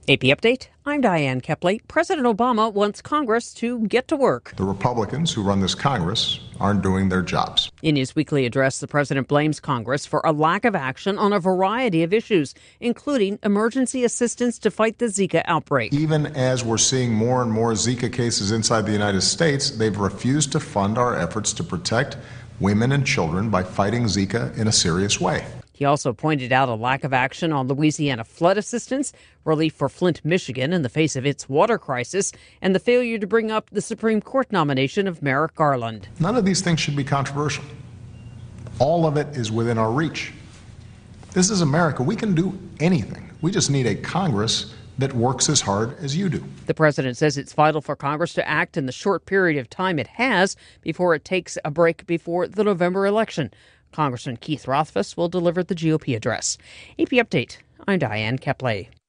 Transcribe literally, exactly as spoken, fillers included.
A P Update, I'm Diane Kepley. President Obama wants Congress to get to work. The Republicans who run this Congress aren't doing their jobs. In his weekly address, the president blames Congress for a lack of action on a variety of issues, including emergency assistance to fight the Zika outbreak. Even as we're seeing more and more Zika cases inside the United States, they've refused to fund our efforts to protect women and children by fighting Zika in a serious way. He also pointed out a lack of action on Louisiana flood assistance, relief for Flint, Michigan in the face of its water crisis, and the failure to bring up the Supreme Court nomination of Merrick Garland. None of these things should be controversial. All of it is within our reach. This is America. We can do anything. We just need a Congress that works as hard as you do. The president says it's vital for Congress to act in the short period of time it has before it takes a break before the November election. Congressman Keith Rothfus will deliver the G O P address. A P Update, I'm Diane Kepley.